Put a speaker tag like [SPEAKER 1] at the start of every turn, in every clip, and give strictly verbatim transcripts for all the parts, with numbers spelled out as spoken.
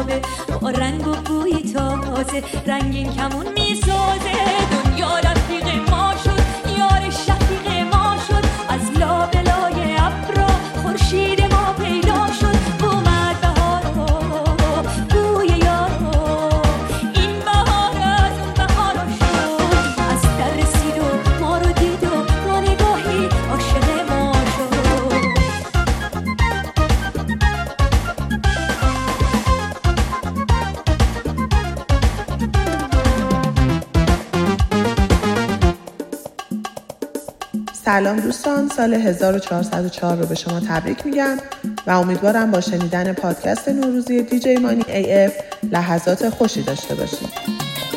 [SPEAKER 1] خوابه با رنگ و بوی تازه رنگین کمون میسازه. دنیا رفیق ما شد، یار شفیق ما شد، از لابلای ابرا خورشید ما پیدا شد. اومد بهارا بوی یارا، این بهار از اون بهارا شد. از در رسید و ما رو دید و با نگاهی عاشق ما شد.
[SPEAKER 2] سلام دوستان، سال هزار و چهارصد و چهار رو به شما تبریک میگم و امیدوارم با شنیدن پادکست نوروزی دیجی مانی ای اف لحظات خوشی داشته باشید.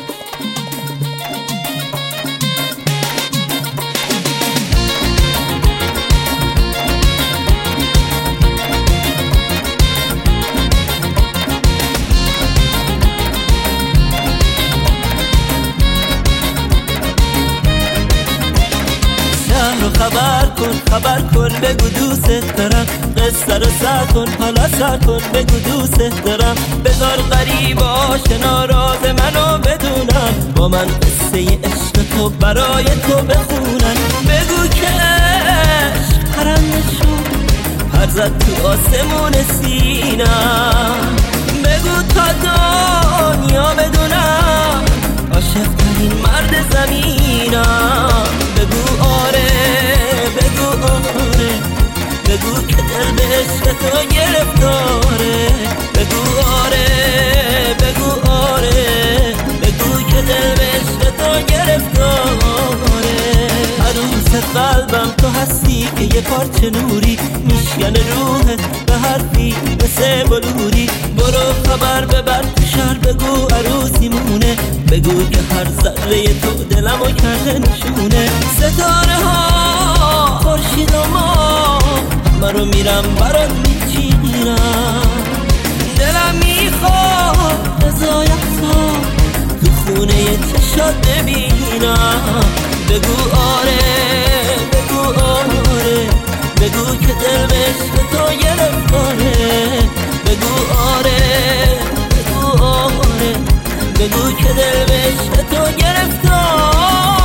[SPEAKER 3] خبر کن خبر کن بگو دوست دارم، قصه رو سر کن حالا سر کن بگو دوست دارم. بذار غریب آشنا راز منو بدونن، با من قصه عشق تو برای تو بخونن. بگو که عشق پرنده شد پر زد تو آسمون سینم. بگو تا دنیا بدونم عاشق ترین مرد زمینم. بگو آره بگو آره، بگو که دل به عشق تو گرفتاره. بگو آره بگو آره، بگو که دل به عشق تو گرفتاره. عروس قلبم تو هستی که یه پارچه نوری میشکنه روحت به حرفی مثل بلوری. برو خبر ببر تو شهر بگو عروسی مونه، بگو که هر ذره تو دلمو کرده نشونه. ستاره ها خورشید و ما منو میرم برات میچینم. دلم میخواد رضای افسار تو خونه چشات ببینم. بگو آره بگو آره، بگو که دل به عشق تو گرفتاره. بگو آره بگو آره، بگو که دل به عشق تو گرفتاره.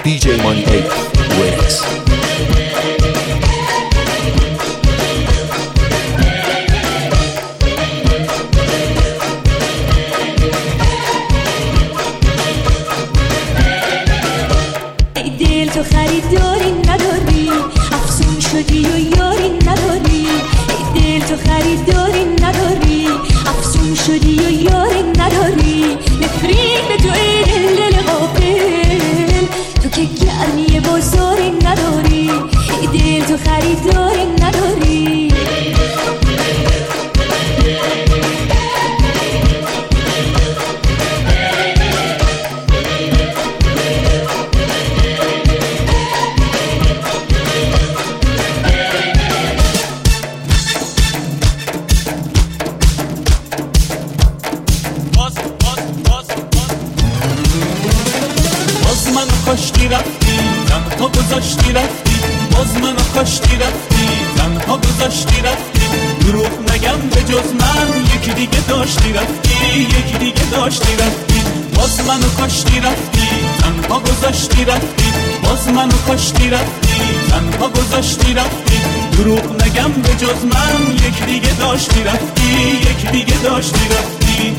[SPEAKER 4] دی جی مانی ای ویکس.
[SPEAKER 1] دل تو خریداری نداری، افسون شدی و یاری نداری. دل تو خریداری نداری، افسون شدی و یاری نداری. نفرین به تو ای دل دل غافل، تو که گرمی بازاری نداری. دل تو خریداری نداری.
[SPEAKER 5] کاشتی رفتی تنها گذاشتی رفتی، باز منو کاشتی رفتی تنها گذاشتی رفتی. دروغ نگم به جز من یکی دیگه داشتی رفتی، یکی دیگه داشتی رفتی. باز منو کاشتی رفتی تنها گذاشتی رفتی، باز منو کاشتی رفتی تنها گذاشتی رفتی. دروغ نگم به جز من یکی دیگه داشتی رفتی، یکی دیگه داشتی رفتی.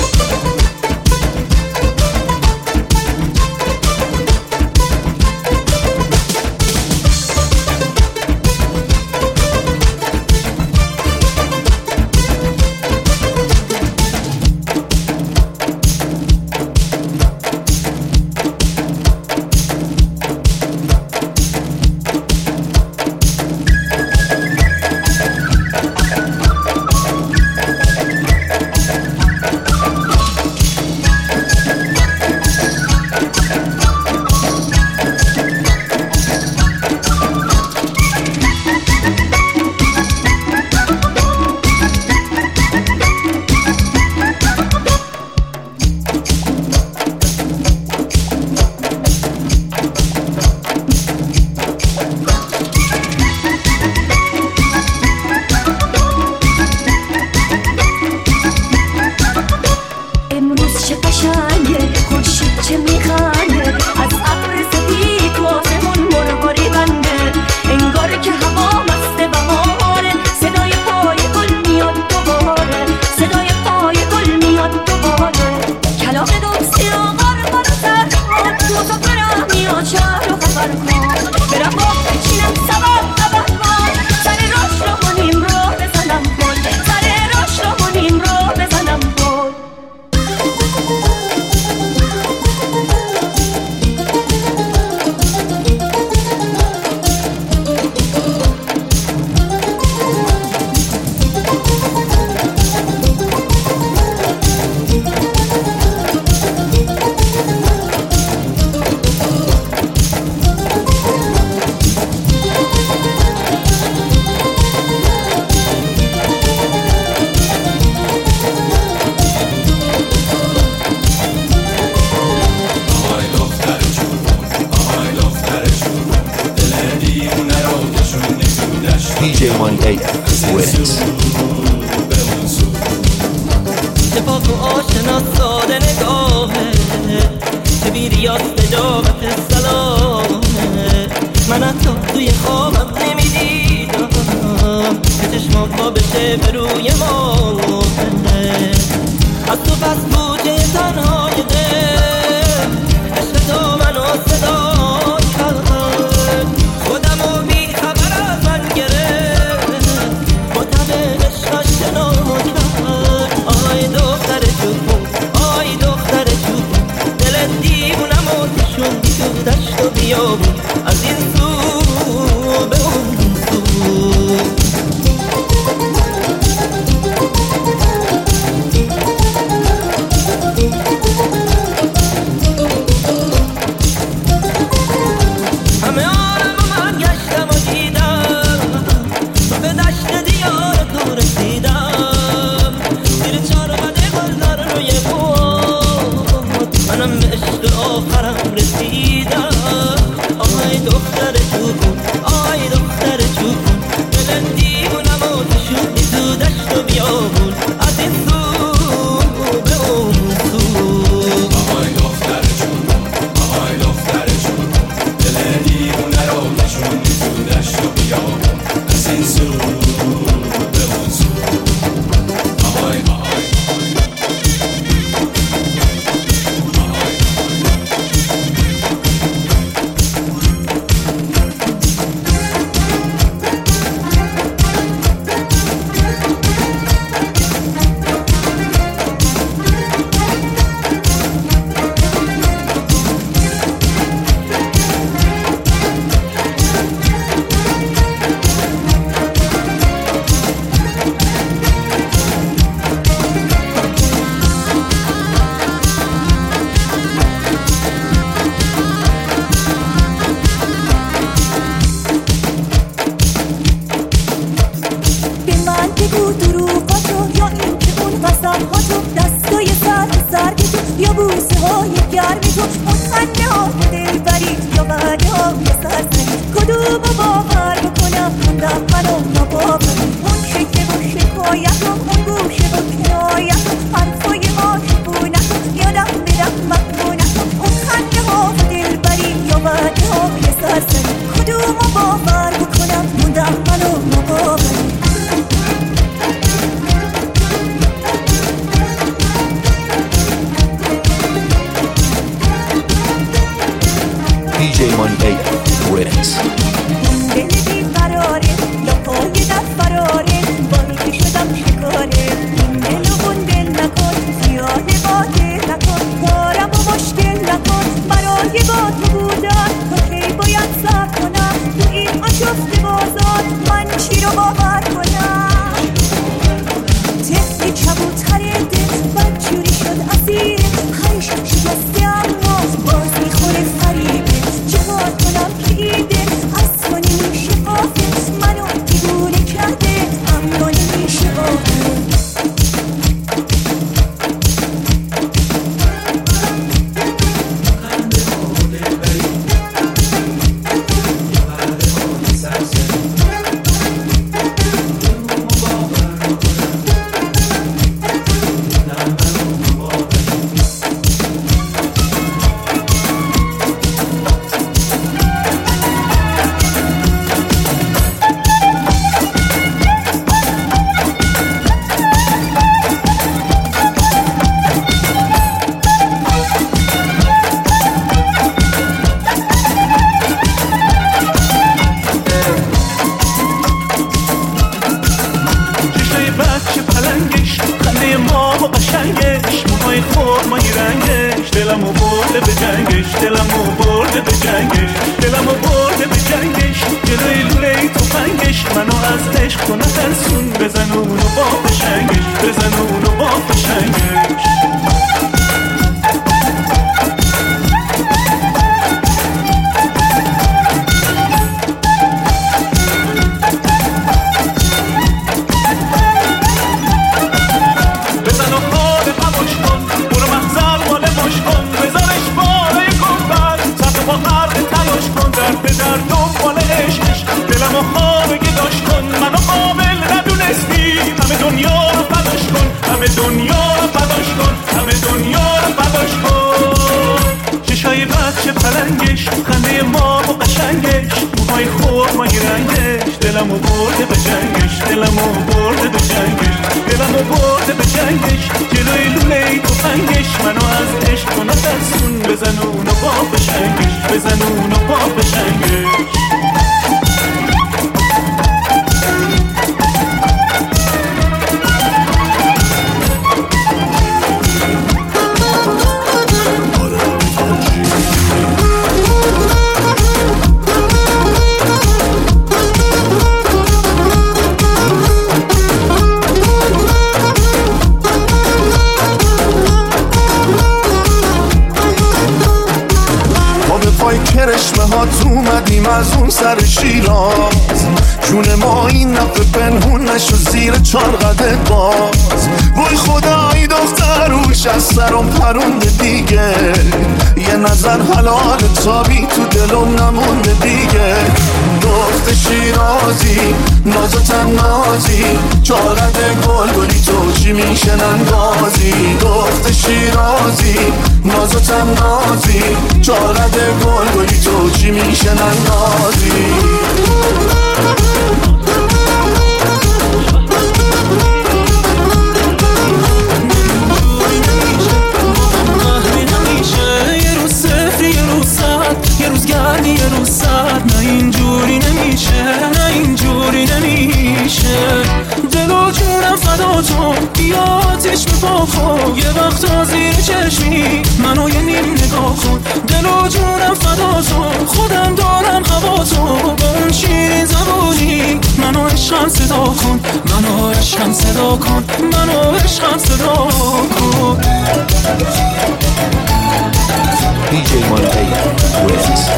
[SPEAKER 4] دی جی مانی ای ویکس.
[SPEAKER 3] چه پاک و آشنا ساده نگاهه، چه بیریاست نجابت سلامه. من حتی توی خوابم نمیدیدم که چشمام پا بشه به روی ماهه. از تو پس بوجه تنهای دل عشق تو منو صدا کرد، خودم و بی خبر از من گرفت، با تب عشق آشنا کرد. آی دختر جون، آی دختر جون، دل دیوونم و کشوندی تو دشت و بیابون، از این سو به اون سو. آخرم رسیدم. آهای دختر
[SPEAKER 6] بستنی کدومو باور بکنم موندم منو مقابلی
[SPEAKER 4] دی جی مانی ای ریمیکس
[SPEAKER 6] دل بی قراره یا پای دست فراره باری که شدم شکاره این دل و اون دل نکن زیاده باده نکن کارم و مشکل نکن برای با تو بودن تو کی باید سر کنم تو این آشفت بازار من چی رو باور کنم طفل کبوتر دل بدجوری شد اسیر هرش شکسته اما باز میخوره فریبه چهار کنم که ایده اصلا نمیشه قافه منو دیوونه کرده اما نمیشه قافه
[SPEAKER 7] اومدیم از اون سر شیراز جون ما این نفه پنهون نشو زیر چارقده باز وای خدایی دختر روش از سرم پرونده دیگه یه نظر حلال تابی تو دلم نمونده دیگه دخت شیرازی ناز و تنازی چارقده گل گلی تو چی میشن اندازی دخت شیرازی ناز و تنازی چارقده گل گلی تو چی میشن اندازی
[SPEAKER 5] یه روز گرمی یه روز سرد نه اینجوری نمیشه نه اینجوری نمیشه دل و جونم فدا تو بیا آتیش میپا کن یه وقتا زیر چشمی منو یه نیم نگاه کن دل و جونم فدا تو خودم دارم هوا تو با اون شیرین زبونی منو عشقم صدا کن منو عشقم صدا کن منو عشقم صدا کن
[SPEAKER 4] دی جی مانی ای ریمیکس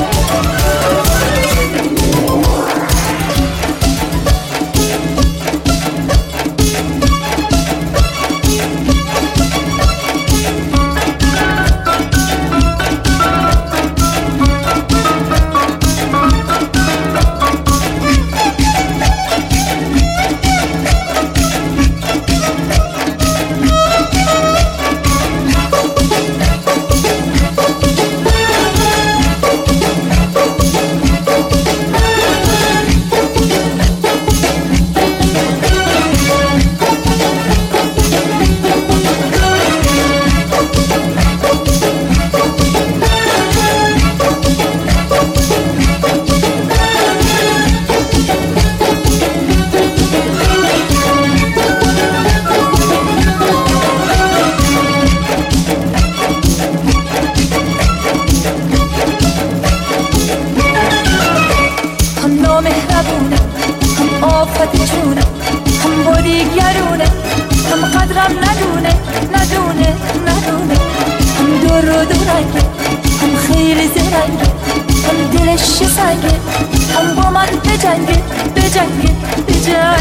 [SPEAKER 1] فقط غم ندونه ندونه ندونه هم دو رو دو رنگه هم خیلی زرنگه هم دلش سنگه هم با من بجنگه بجنگه بجنگه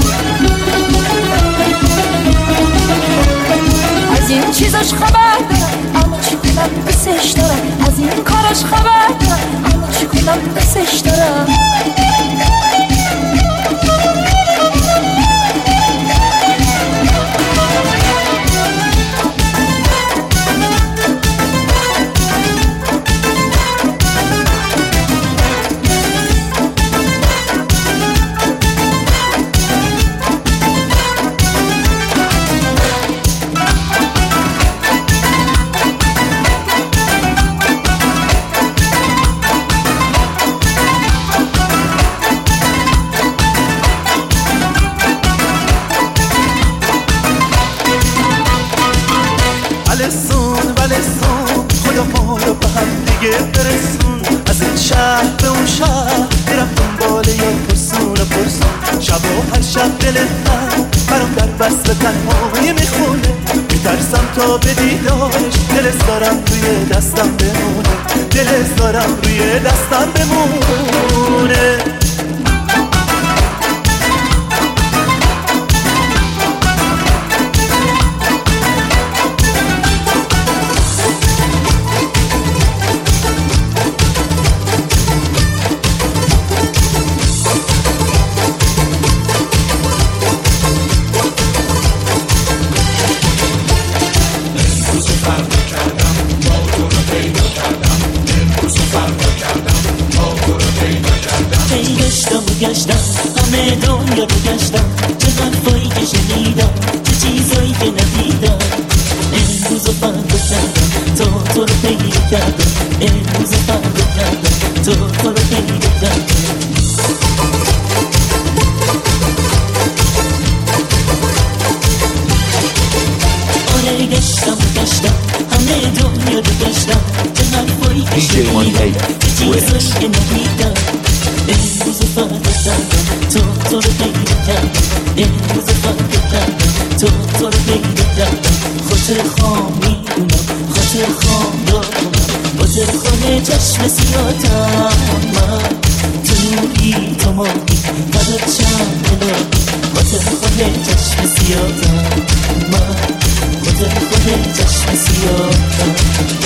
[SPEAKER 1] از این چیزاش خبر دارم اما چی کنم بسش دارم از این کاراش خبر دارم اما چی کنم بسش دارم
[SPEAKER 8] تا به دیدارش دلت دارم روی دستم بمونه دلت دارم روی دستم بمونه همه دنیا رو گشتم چه حرفایی که شنیدم چه چیزایی که ندیدم امروز رو فردا کردم تا تو رو پیدا کردم امروز رو فردا کردم تا تو رو پیدا کردم آره گشتم و گشتم همه دنیا رو گشتم چه حرفایی که شنیدم چه چیزایی که ندیدم امروز رو فردا کردم تا تو رو پیدا کردم امروز رو فردا کردم تا تو رو پیدا کردم خاطر خام میدونم خاطر خام دارم خاطر خام چشم سیاتم من تو نوری تو ماهی فدات چند الهی خاطر خام چشم سیاتم من خاطر خام چشم سیاتم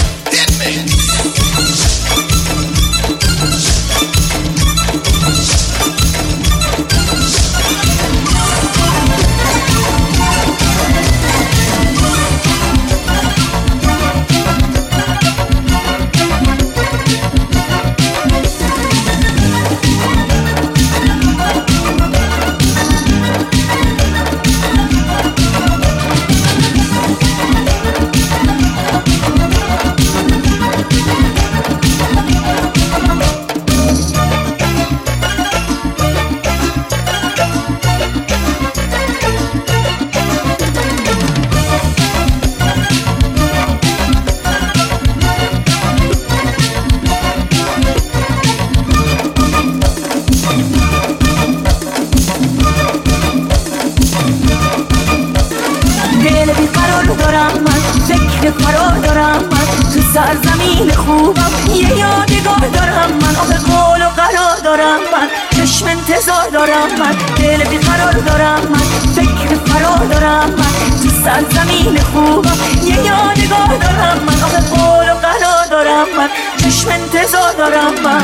[SPEAKER 8] سرزمین خوبم یه یادگار دارم من آخه قول و قرار دارم من چشم انتظار دارم من دل بیقرار دارم من فکر فرار دارم من تو سرزمین خوبم یه یادگار دارم من آخه قول و قرار دارم من چشم انتظار دارم من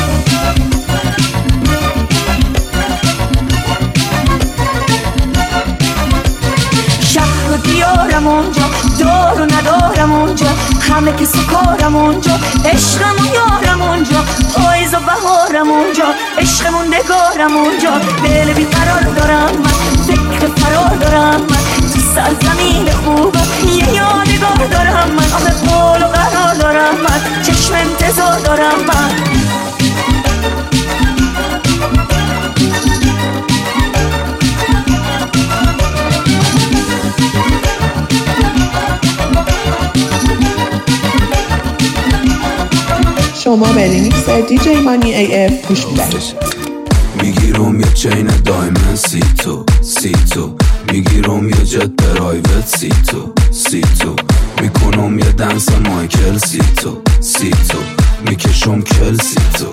[SPEAKER 8] شهر و دیارم اونجا دار و ندارم اونجا همه که سکارم اونجا عشقم و یارم اونجا پاییز و بهارم اونجا عشق موندگارم اونجا دل بیقرار دارم من فکر فرار دارم من تو سرزمین خوبم یه یادگار دارم من آخه قول و قرار دارم من چشم انتظار دارم من
[SPEAKER 2] شما به ریمیکس دیجی مانی ای اف گوش میدید.
[SPEAKER 9] میگیرم یه چین دایمن سی تو سی تو میگیرم یه جت پرایوت سیتو سیتو میکنم یه دنس مایکل سیتو سیتو میکشم کل سیتو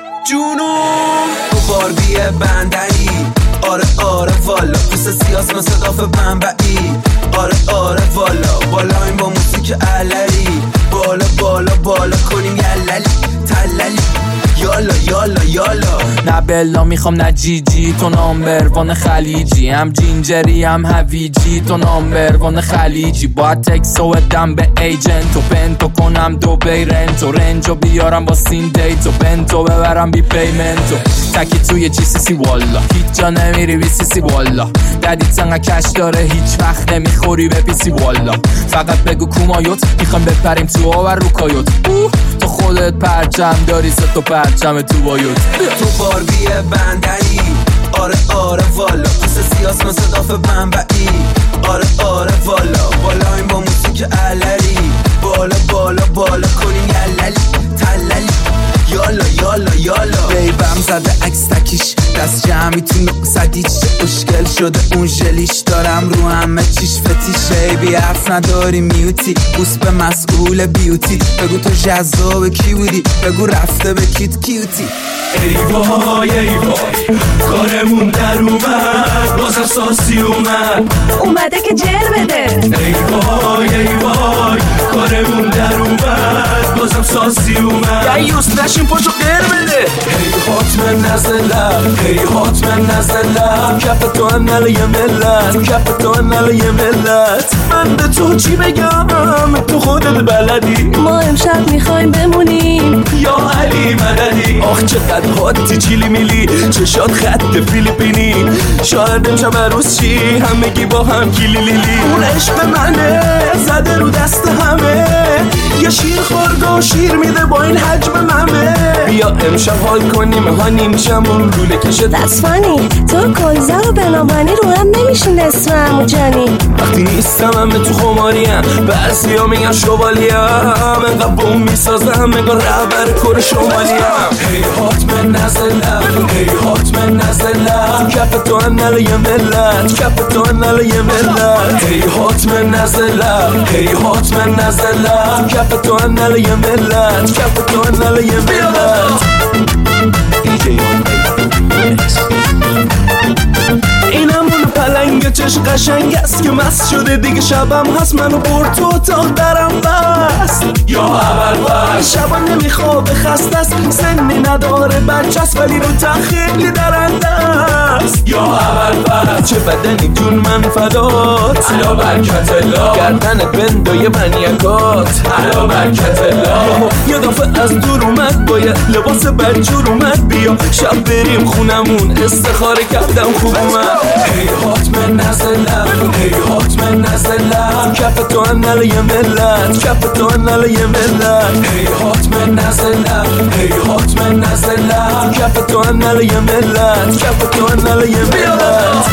[SPEAKER 9] جونم تو باربی بندهی آره آره والا پوست سیاس مثل داف بمبئی آره آره والا بالا این با موسیک علری بالا بالا بالا کنیم یللی تللی یالا یالا یالا
[SPEAKER 10] نه بلا میخوام نه جی جی تو نامبروان خلیجی هم جینجری هم هویجی تو نامبروان خلیجی باید تکس و دم به ایجنت و پنتو کنم دو بیرنتو رنجو بیارم با سین دیتو بنتو ببرم بی پیمنتو تکی توی جی سی سی والا هیچ جا نمیری بی سی سی والا ددی تنگا کش داره هیچ وقت نمیخوری به پی سی والا فقط بگو کومایوت میخوام بپریم تو آور رو کایوت تو خودت پرچم داری ست و پرچم تو بایوت
[SPEAKER 9] تو باربی بندهی آره آره والا پوست سیاس مثل داف بمبئی آره آره والا بالا این با موسیک علری بالا بالا بالا کنیم یللی تللی یالا یالا یالا
[SPEAKER 11] بیبم زده عکس تکیش دست جمعی تو نقصدیش اشکل شده اون ژلیش دارم رو همه چیش فتیشه بی حرف نداری میوتی بوس به مسئول بیوتی بگو تو جذاب کی بودی بگو رفته به کیت کیوتی
[SPEAKER 5] ای وای ای وای کارمون در اومد بازم ساسی اومد
[SPEAKER 6] اومده که جر بده
[SPEAKER 5] ای وای ای وای کارمون در اومد بازم ساسی اومد
[SPEAKER 11] دیوز نشین پاشو غیر بده
[SPEAKER 5] هی حتما نزلم هی حتما نزلم کف تو انل یه ملت کف تو انل یه ملت من به تو چی بگم تو خودت بلدی
[SPEAKER 6] ما امشب میخوایم بمونیم
[SPEAKER 5] یا علی مددی آخ چقدر هاتی چیلی میلی چشات خط فیلیپینی شاید امشب عروس چی همگی با هم کیلی لیلی اون عشق منه زده رو دست همه یه شیر خورد و شیر میده با این حجم ممه بیا امشب حال کنیم ها نیمشمون روله کشه
[SPEAKER 6] That's funny تو کلزه و بنامانی رو هم نمیشین اسم عمو جانی
[SPEAKER 5] وقتی نیستم همه تو خماریم بعضی ها میگن شوالیم انقدر بوم میسازم انگار رهبر کور شمالیم هی حتما نزلم هی حتما نزلم کف تو انل یه ملت کف تو انل یه ملت هی حتما نزلم هی حتما نزلم کف تو انل یه ملت کف تو انل یه ملت
[SPEAKER 4] دی جی Remix.
[SPEAKER 5] اینم اون پلنگ چش قشنگ است که مست شده دیگه شبم هست منو برد تو اتاق درم بست یا اول بست شبا نمیخوابه خسته است سنی نداره بچه است ولی رو تخیلی درنده است یا اول بست چه بدنی جون من فدات علا برکت الله گردنت بندای منیکات علا برکت الله یه دفعه از دور اومد باید لباس بجور اومد بیا شب بریم خونمون استخاره کردم خوب اومد هی حتما نزلم هی حتما نزلم کف تو انل یه ملت کف تو انل یه ملت هی حتما نزلم هی حتما نزلم کف تو انل یه ملت کف تو انل یه ملت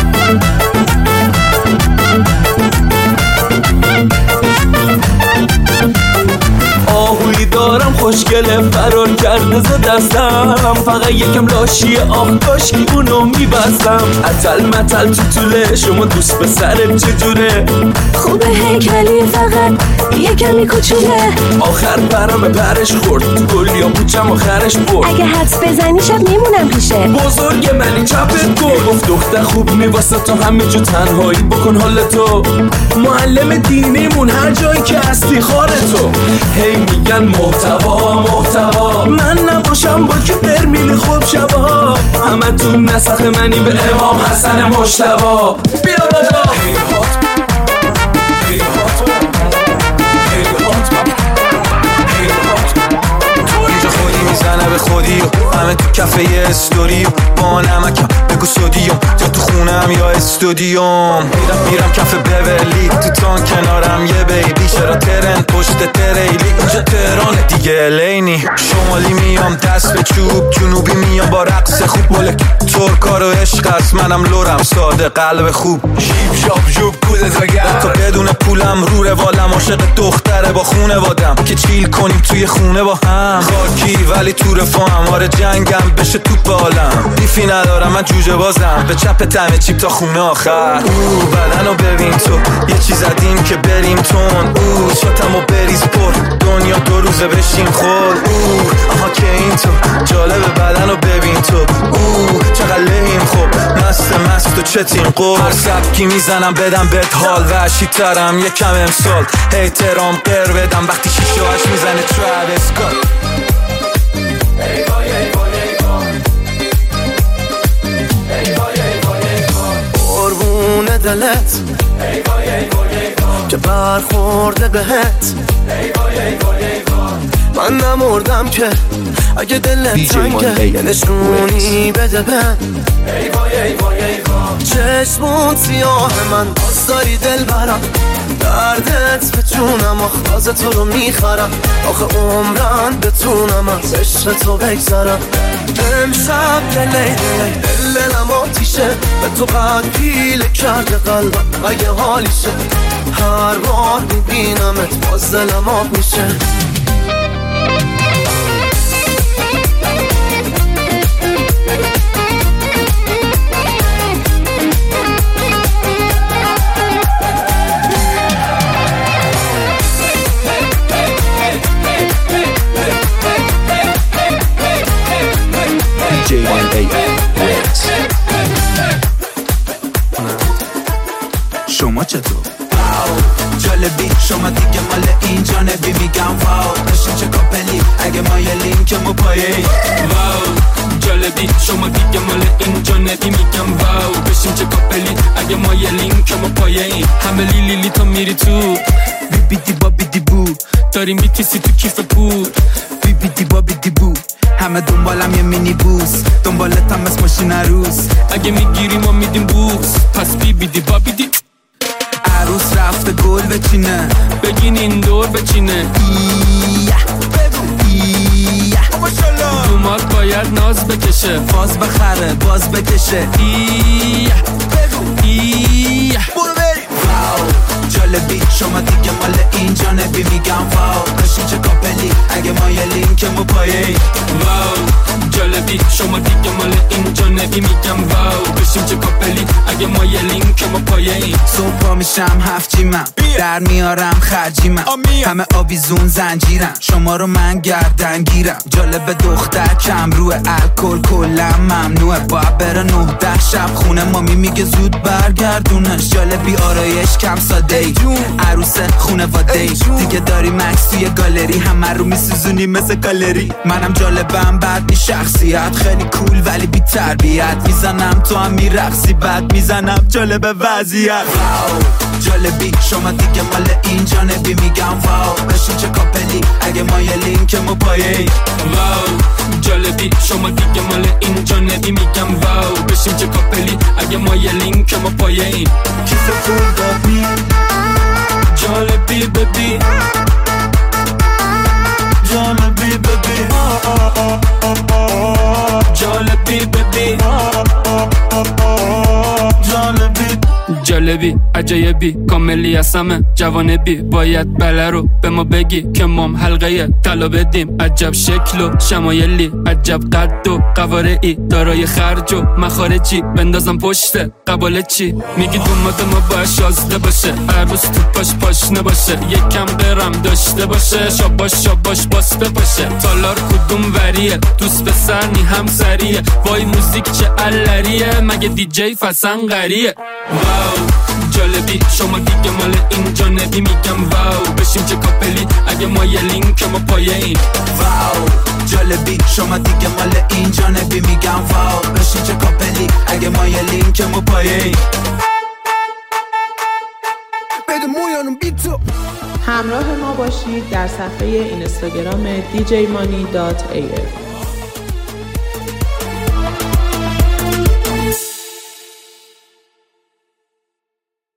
[SPEAKER 5] آهوی دارم خوشگله فرار کرده ز دستم فقط یکم لاشی آخ کاشکی اونو میبستم اتل متل تو طوله شما دوست به سرم چجوره
[SPEAKER 6] خوبه هیکلی فقط یکمی کوچوله
[SPEAKER 5] آخر پرم پرش خورد تو گلیا پوچم آخرش برد
[SPEAKER 6] اگه حدس بزنی شب میمونم پیشه
[SPEAKER 5] بزرگ منی چپت گل گفت دختر خوب میواسه تو همه جو تنهایی بکن حال تو معلم دینیمون هر جایی که هستی خاره تو هی میگن محتوا محتوا من نباشم با که برمیل خوب شبا همه تو نسخ منی به امام حسن مجتبی بیا دادا هی هات هی هات هی هات هی هات
[SPEAKER 9] اینجا خودی میزنه به خودی و همه تو کفه یه استوری با نمکم بگو سودیوم یا تو خونم یا استودیوم میرم میرم کف بورلی تو تان کنارم یه بیبی چرا ترن پشت تریلی اینجا تهران دیگه لینی شمالی میام دست به چوب جنوبی میام با رقص خوب بلک ترکار و عشق است، منم لورم ساده قلب خوب شیب شاب جوب کودت بگم تا بدون پولم رو روالم عاشق دختره با خونه وادم که چیل کنیم توی خونه با هم خاکی ولی تو رفاهم آره جنگم بشه توپ عالم دیفی ندارم من جوجه بازم به چپ تمه چیپ تا خونه آخر او بدنو ببین تو یه چیز زدیم که بریم تون او شاتمو بریز پر دنیا دو روزه بشیم خور او آها که این تو جالب بدنو ببین تو او چقدر لحیم خوب مست مست و چه تیم قول هر سبکی میزنم بدم بهت حال وحشی ترم یکم امسال احترام قر بدم وقتی شیشه هاش میزنه تراویس اسکات
[SPEAKER 7] قربون دلت که برخورده بهت من نمردم که اگه دلت تنگه یه نشونی بده بهم چشمون سیاه من باز داری دل برم دردت به جونم آخاز تو رو میخرم آخه عمرن بتونم از عشق تو بگذرم امشب دلی دلی دل دلم آتیشه به تو قد پیله کرده قلبم اگه حالیشه هر بار میبینمت باز دلم آب میشه
[SPEAKER 4] دی جی مانی ای اف
[SPEAKER 11] شما چطور؟ جالبی شما دیگه مال این جانبی میگم واو بشین چه کاپلی اگه ما یه لینکمو پایه
[SPEAKER 10] واو جالبی شما دیگه مال این جانبی میگم واو بشین چه کاپلی اگه ما یه لینکمو پایه همه لیلی لی تو میری تو بی بی دی با بی دی بو داریم بیتیسی تو کیف پول
[SPEAKER 11] بی بی دی با بی دی بو همه دنبالم یه مینی بوس دنبالت هم از ماشین عروس
[SPEAKER 10] اگه میگیری ما میدیم بوس پس بی بی دی با بی دی
[SPEAKER 11] عروس رفته گل بچینه
[SPEAKER 10] بگین این دور بچینه
[SPEAKER 11] ایه بگو ایه
[SPEAKER 10] دومات باید ناز بکشه
[SPEAKER 11] باز بخره باز بکشه
[SPEAKER 10] ایه
[SPEAKER 11] بگو
[SPEAKER 10] ایه
[SPEAKER 11] برو بریم واو جالبی شما دیگه مال این جانبی میگم واو بشین چه کاپلی اگه ما یه لینکمو پایه
[SPEAKER 10] واو جالبی شما دیگه مال این جانبی میگم واو بشین چه کاپلی اگه ما یه لینکمو پایه
[SPEAKER 11] صبح پا میشم هفت جیمم در میارم خرجیمم همه آویزون زنجیرم شما رو من گردن گیرم جالب دختر کم روی الکل کلم ممنوعه باید بره نه ده شب خونه مامی میگه زود برگردونش جالبی آرایش کم ساده ای عروس خونه واده ای دیگه داری مکس توی گالری همه رو میسوزونی مثل گالری منم جالبم بعد بی شخصیت خیلی کول ولی بی تربیت میزنم تو هم میرقصی بعد میزنم جالب وضعیت جالبی شما دیگه مال این جانبی میگم واو بشین چه کاپلی اگه ما یه لینکمو پایه
[SPEAKER 10] واو جالبی شما دیگه مال این جانبی میگم واو بشین چه کاپلی اگه ما یه لینکمو پایه
[SPEAKER 11] کیف پول دادی
[SPEAKER 10] جالبی ببی
[SPEAKER 11] جالبی ببی
[SPEAKER 10] جالبی ببی
[SPEAKER 11] جالبی
[SPEAKER 10] جالبی عجایبی کاملی از همه جوانبی باید بله رو به ما بگی که مام حلقه طلا بدیم عجب شکل و شمایلی عجب قد و قوارعی دارای خرج و مخارجی بندازم پشت قباله چی میگی دومات ما باید شازده باشه عروس تو پاش پاشنه باشه یکم قرم داشته باشه شاباش شاباش باسته باشه تالار کدوم وریه دوست به سرنی هم سریه وای موزیک چه علریه مگه دی جی فسنگریه واو جالبی شما دیگه مال این جانبی میگم واو بشیم چه کاپلی اگه ما یه لینکمو پایه این
[SPEAKER 11] واو جالبی شما دیگه مال این جانبی میگم واو بشین چه کاپلی اگه ما یه لینکمو پایه این بده مویانم بیتو
[SPEAKER 2] همراه ما باشید در صفحه اینستاگرام دی جی مانی دات ای اف.